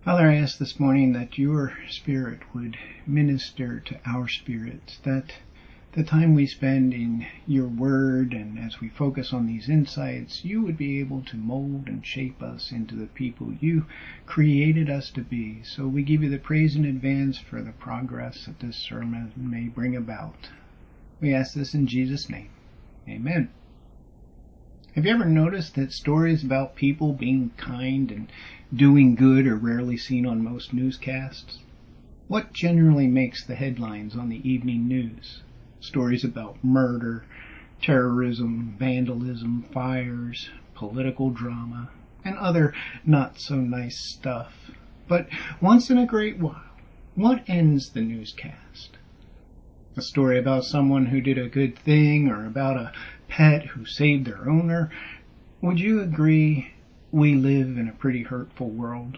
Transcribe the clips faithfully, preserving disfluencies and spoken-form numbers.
Father, I ask this morning that your Spirit would minister to our spirits, that the time we spend in your word and as we focus on these insights, you would be able to mold and shape us into the people you created us to be. So we give you the praise in advance for the progress that this sermon may bring about. We ask this in Jesus' name. Amen. Have you ever noticed that stories about people being kind and doing good are rarely seen on most newscasts? What generally makes the headlines on the evening news? Stories about murder, terrorism, vandalism, fires, political drama, and other not-so-nice stuff. But once in a great while, what ends the newscast? A story about someone who did a good thing or about a pet who saved their owner. Would you agree we live in a pretty hurtful world?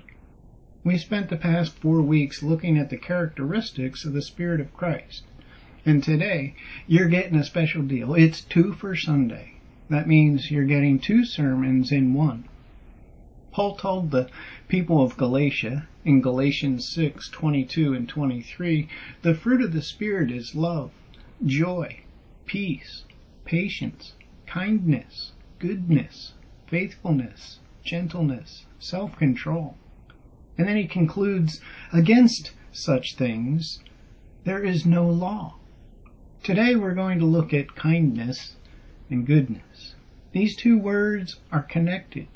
We spent the past four weeks looking at the characteristics of the Spirit of Christ. And today, you're getting a special deal. It's two for Sunday. That means you're getting two sermons in one. Paul told the people of Galatia in Galatians six, twenty-two and twenty-three, the fruit of the Spirit is love, joy, peace, patience, kindness, goodness, faithfulness, gentleness, self-control. And then he concludes, against such things there is no law. Today we're going to look at kindness and goodness. These two words are connected.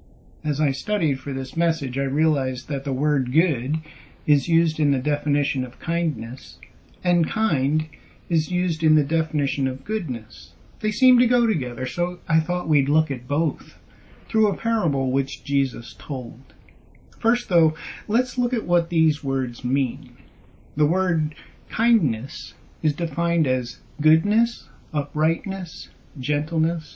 As I studied for this message, I realized that the word good is used in the definition of kindness, and kind is used in the definition of goodness. They seem to go together, so I thought we'd look at both through a parable which Jesus told. First, though, let's look at what these words mean. The word kindness is defined as goodness, uprightness, gentleness.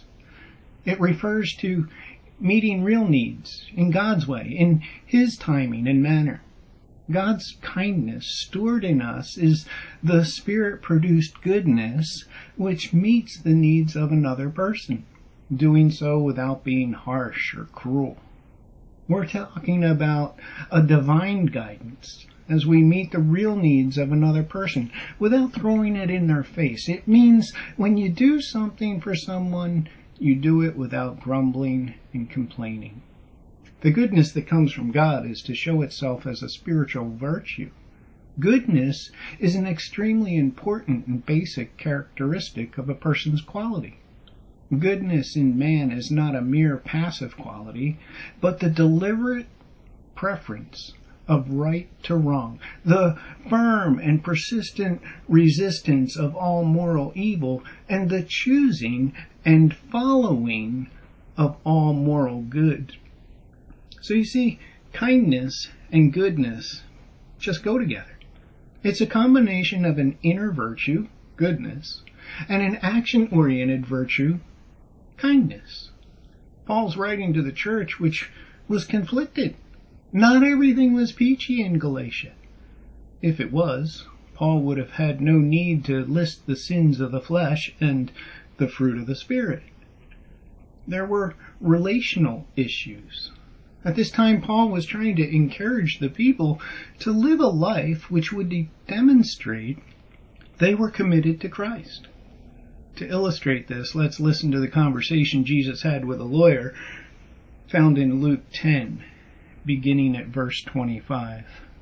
It refers to meeting real needs in God's way, in His timing and manner. God's kindness stored in us is the Spirit-produced goodness which meets the needs of another person, doing so without being harsh or cruel. We're talking about a divine guidance as we meet the real needs of another person without throwing it in their face. It means when you do something for someone, you do it without grumbling and complaining. The goodness that comes from God is to show itself as a spiritual virtue. Goodness is an extremely important and basic characteristic of a person's quality. Goodness in man is not a mere passive quality, but the deliberate preference of right to wrong, the firm and persistent resistance of all moral evil, and the choosing and following of all moral good. So you see, kindness and goodness just go together. It's a combination of an inner virtue, goodness, and an action-oriented virtue, kindness. Paul's writing to the church which was conflicted. Not everything was peachy in Galatia. If it was, Paul would have had no need to list the sins of the flesh and the fruit of the Spirit. There were relational issues. At this time, Paul was trying to encourage the people to live a life which would de- demonstrate they were committed to Christ. To illustrate this, let's listen to the conversation Jesus had with a lawyer found in Luke ten, beginning at verse twenty-five.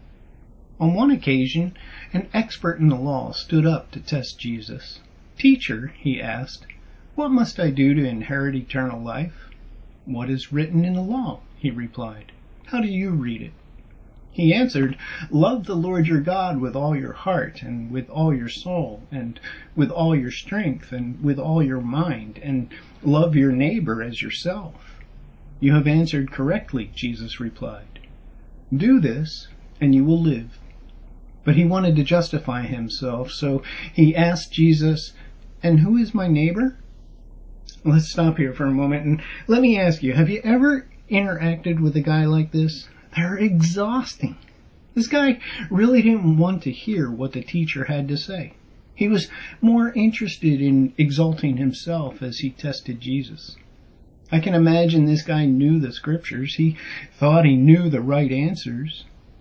On one occasion, an expert in the law stood up to test Jesus. "Teacher," he asked, "what must I do to inherit eternal life?" "What is written in the law?" he replied. "How do you read it?" He answered, "Love the Lord your God with all your heart, and with all your soul, and with all your strength, and with all your mind, and love your neighbor as yourself." "You have answered correctly," Jesus replied. "Do this, and you will live." But he wanted to justify himself, so he asked Jesus, "And who is my neighbor?" Let's stop here for a moment, and let me ask you, have you ever interacted with a guy like this? They're exhausting. This guy really didn't want to hear what the teacher had to say. He was more interested in exalting himself as he tested Jesus. I can imagine this guy knew the scriptures. He thought he knew the right answers.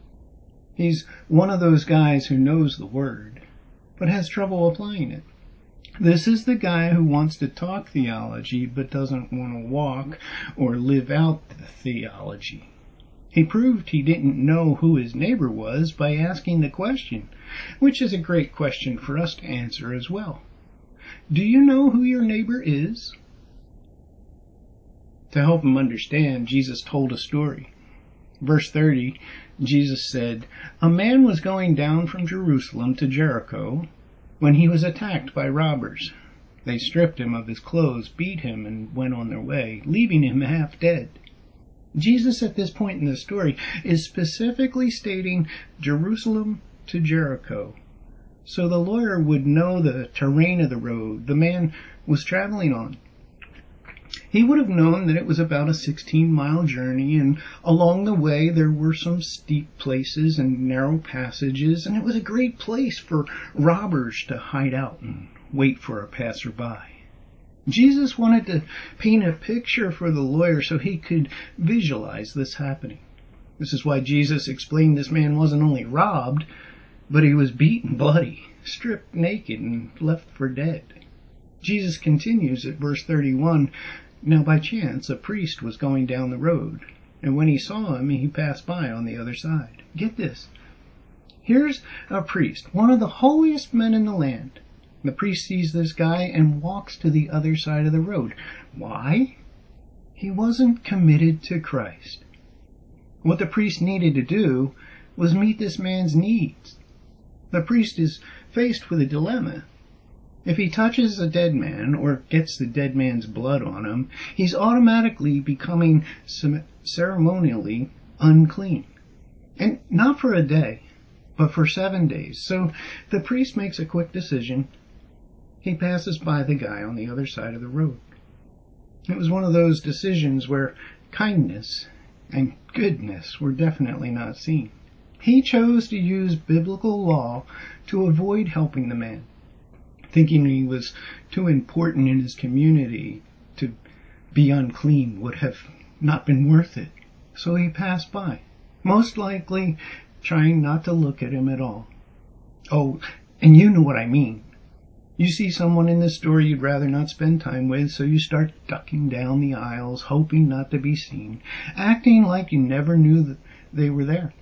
He's one of those guys who knows the word, but has trouble applying it. This is the guy who wants to talk theology, but doesn't want to walk or live out the theology. He proved he didn't know who his neighbor was by asking the question, which is a great question for us to answer as well. Do you know who your neighbor is? To help him understand, Jesus told a story. Verse thirty, Jesus said, "A man was going down from Jerusalem to Jericho when he was attacked by robbers. They stripped him of his clothes, beat him, and went on their way, leaving him half dead." Jesus at this point in the story is specifically stating Jerusalem to Jericho, so the lawyer would know the terrain of the road the man was traveling on. He would have known that it was about a sixteen-mile journey, and along the way there were some steep places and narrow passages, and it was a great place for robbers to hide out and wait for a passerby. Jesus wanted to paint a picture for the lawyer so he could visualize this happening. This is why Jesus explained this man wasn't only robbed, but he was beaten bloody, stripped naked, and left for dead. Jesus continues at verse thirty-one, "Now by chance a priest was going down the road, and when he saw him, he passed by on the other side." Get this. Here's a priest, one of the holiest men in the land. The priest sees this guy and walks to the other side of the road. Why? He wasn't committed to Christ. What the priest needed to do was meet this man's needs. The priest is faced with a dilemma. If he touches a dead man or gets the dead man's blood on him, he's automatically becoming ceremonially unclean. And not for a day, but for seven days. So the priest makes a quick decision. He passes by the guy on the other side of the road. It was one of those decisions where kindness and goodness were definitely not seen. He chose to use biblical law to avoid helping the man, thinking he was too important in his community to be unclean would have not been worth it. So he passed by, most likely trying not to look at him at all. Oh, and you know what I mean. You see someone in this story you'd rather not spend time with, so you start ducking down the aisles, hoping not to be seen, acting like you never knew that they were there.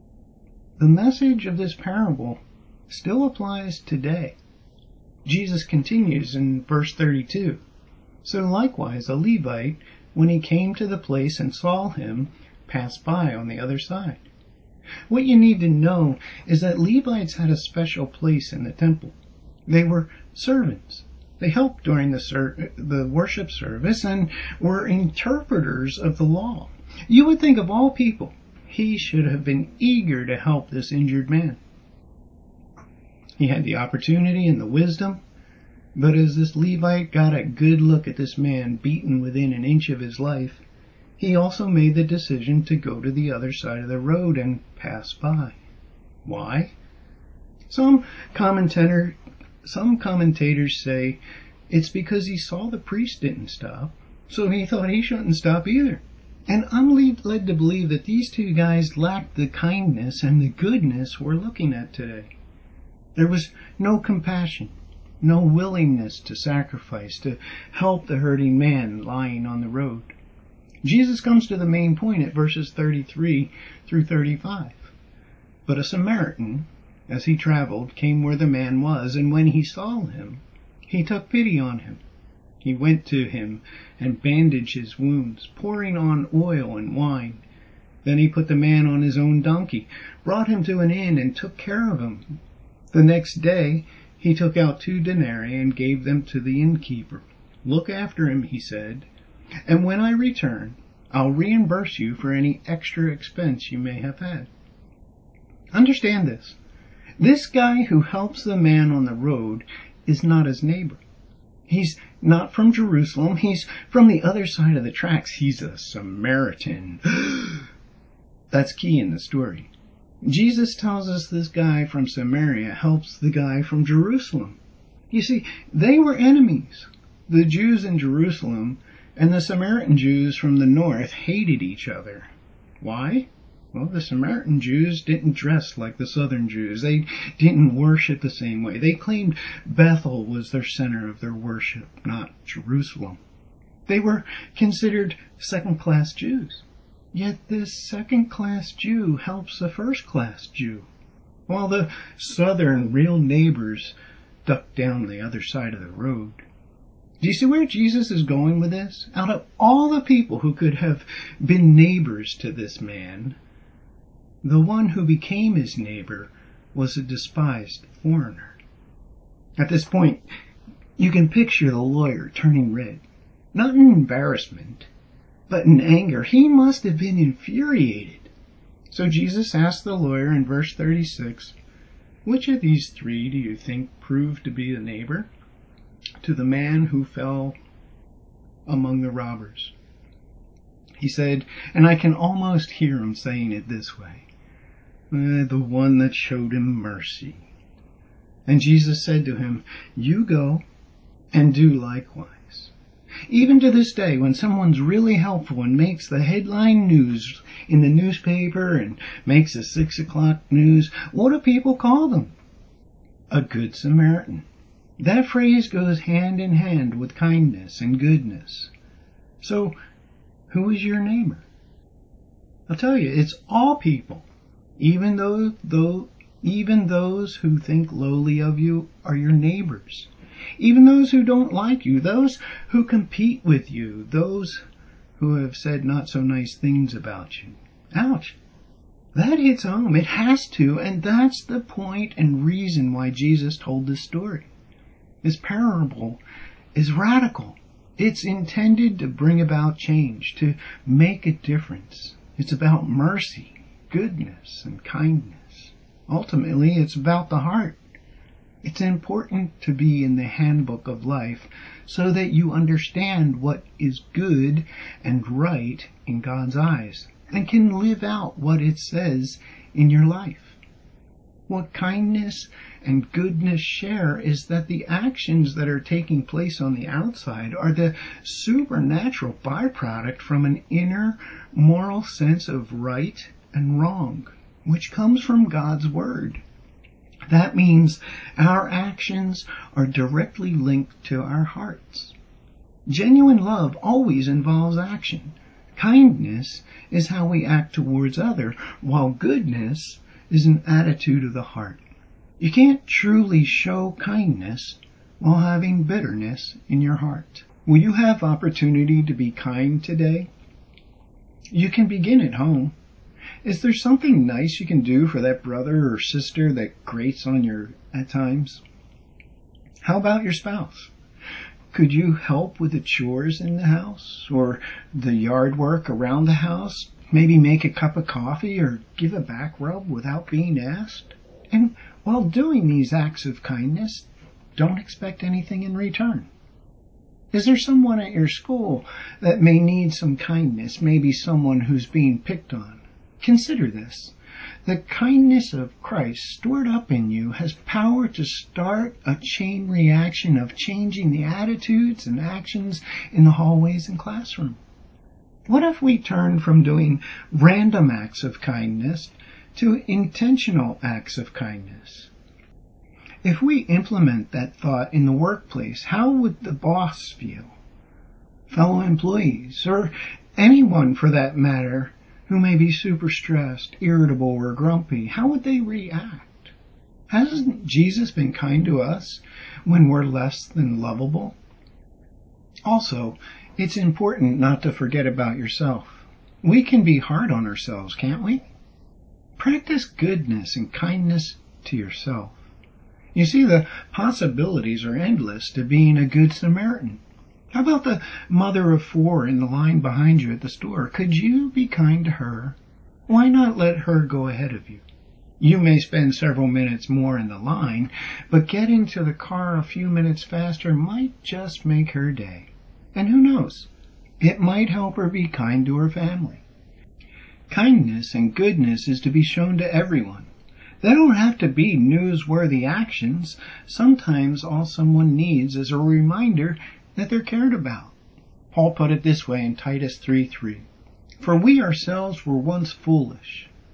The message of this parable still applies today. Jesus continues in verse thirty-two. "So likewise a Levite, when he came to the place and saw him, passed by on the other side." What you need to know is that Levites had a special place in the temple. They were servants. They helped during the, ser- the worship service and were interpreters of the law. You would think of all people, he should have been eager to help this injured man. He had the opportunity and the wisdom, but as this Levite got a good look at this man beaten within an inch of his life, he also made the decision to go to the other side of the road and pass by. Why? Some commentator, some commentators say it's because he saw the priest didn't stop, so he thought he shouldn't stop either. And I'm led to believe that these two guys lacked the kindness and the goodness we're looking at today. There was no compassion, no willingness to sacrifice, to help the hurting man lying on the road. Jesus comes to the main point at verses thirty-three through thirty-five. "But a Samaritan, as he traveled, came where the man was, and when he saw him, he took pity on him. He went to him and bandaged his wounds, pouring on oil and wine. Then he put the man on his own donkey, brought him to an inn, and took care of him. The next day he took out two denarii and gave them to the innkeeper. 'Look after him,' he said, 'and when I return, I'll reimburse you for any extra expense you may have had.'" Understand this. This guy who helps the man on the road is not his neighbor. He's not from Jerusalem. He's from the other side of the tracks. He's a Samaritan. That's key in the story. Jesus tells us this guy from Samaria helps the guy from Jerusalem. You see, they were enemies. The Jews in Jerusalem and the Samaritan Jews from the north hated each other. Why? Well, the Samaritan Jews didn't dress like the southern Jews. They didn't worship the same way. They claimed Bethel was their center of their worship, not Jerusalem. They were considered second-class Jews. Yet this second-class Jew helps the first-class Jew, while the southern real neighbors duck down the other side of the road. Do you see where Jesus is going with this? Out of all the people who could have been neighbors to this man, the one who became his neighbor was a despised foreigner. At this point, you can picture the lawyer turning red. Not in embarrassment, but in anger. He must have been infuriated. So Jesus asked the lawyer in verse thirty-six, "Which of these three do you think proved to be the neighbor to the man who fell among the robbers?" He said, and I can almost hear him saying it this way, eh, "The one that showed him mercy." And Jesus said to him, "You go and do likewise." Even to this day, when someone's really helpful and makes the headline news in the newspaper and makes the six o'clock news, what do people call them? A good Samaritan. That phrase goes hand in hand with kindness and goodness. So, who is your neighbor? I'll tell you, it's all people. Even though, though, even those who think lowly of you are your neighbors. Even those who don't like you, those who compete with you, those who have said not so nice things about you. Ouch. That hits home. It has to, and that's the point and reason why Jesus told this story. This parable is radical. It's intended to bring about change, to make a difference. It's about mercy, goodness, and kindness. Ultimately, it's about the heart. It's important to be in the handbook of life so that you understand what is good and right in God's eyes and can live out what it says in your life. What kindness and goodness share is that the actions that are taking place on the outside are the supernatural byproduct from an inner moral sense of right and wrong, which comes from God's Word. That means our actions are directly linked to our hearts. Genuine love always involves action. Kindness is how we act towards others, while goodness is an attitude of the heart. You can't truly show kindness while having bitterness in your heart. Will you have opportunity to be kind today? You can begin at home. Is there something nice you can do for that brother or sister that grates on you at times? How about your spouse? Could you help with the chores in the house or the yard work around the house? Maybe make a cup of coffee or give a back rub without being asked? And while doing these acts of kindness, don't expect anything in return. Is there someone at your school that may need some kindness? Maybe someone who's being picked on? Consider this. The kindness of Christ stored up in you has power to start a chain reaction of changing the attitudes and actions in the hallways and classroom. What if we turned from doing random acts of kindness to intentional acts of kindness? If we implement that thought in the workplace, how would the boss feel? Fellow employees, or anyone for that matter, who may be super stressed, irritable, or grumpy, how would they react? Hasn't Jesus been kind to us when we're less than lovable? Also, it's important not to forget about yourself. We can be hard on ourselves, can't we? Practice goodness and kindness to yourself. You see, the possibilities are endless to being a good Samaritan. How about the mother of four in the line behind you at the store? Could you be kind to her? Why not let her go ahead of you? You may spend several minutes more in the line, but getting to the car a few minutes faster might just make her day. And who knows? It might help her be kind to her family. Kindness and goodness is to be shown to everyone. They don't have to be newsworthy actions. Sometimes all someone needs is a reminder that they're cared about. Paul put it this way in Titus three three. For we ourselves were once foolish,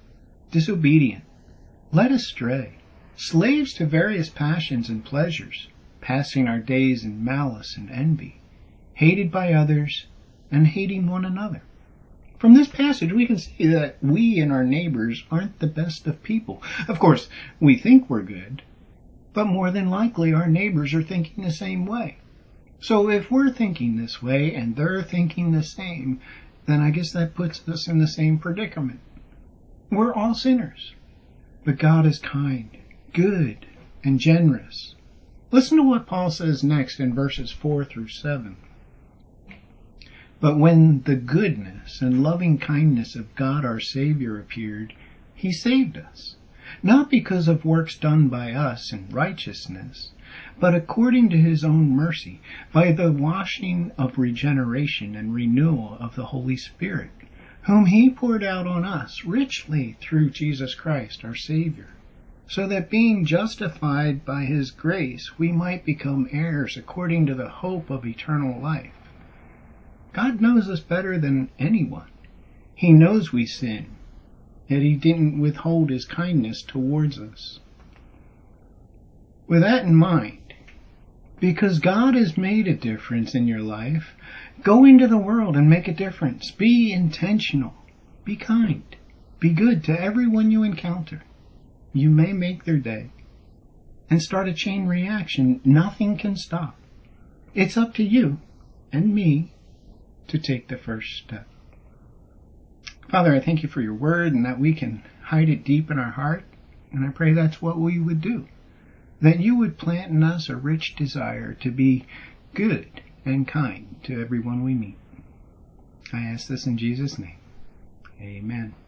disobedient, led astray, slaves to various passions and pleasures, passing our days in malice and envy, hated by others, and hating one another. From this passage, we can see that we and our neighbors aren't the best of people. Of course, we think we're good, but more than likely our neighbors are thinking the same way. So if we're thinking this way and they're thinking the same, then I guess that puts us in the same predicament. We're all sinners, but God is kind, good, and generous. Listen to what Paul says next in verses four through seven. But when the goodness and loving kindness of God our Savior appeared, He saved us, not because of works done by us in righteousness, but according to His own mercy, by the washing of regeneration and renewal of the Holy Spirit, whom He poured out on us richly through Jesus Christ our Savior, so that being justified by His grace, we might become heirs according to the hope of eternal life. God knows us better than anyone. He knows we sin, yet He didn't withhold His kindness towards us. With that in mind, because God has made a difference in your life, go into the world and make a difference. Be intentional. Be kind. Be good to everyone you encounter. You may make their day. And start a chain reaction nothing can stop. It's up to you and me to take the first step. Father, I thank You for Your word and that we can hide it deep in our heart. And I pray that's what we would do. That You would plant in us a rich desire to be good and kind to everyone we meet. I ask this in Jesus' name. Amen.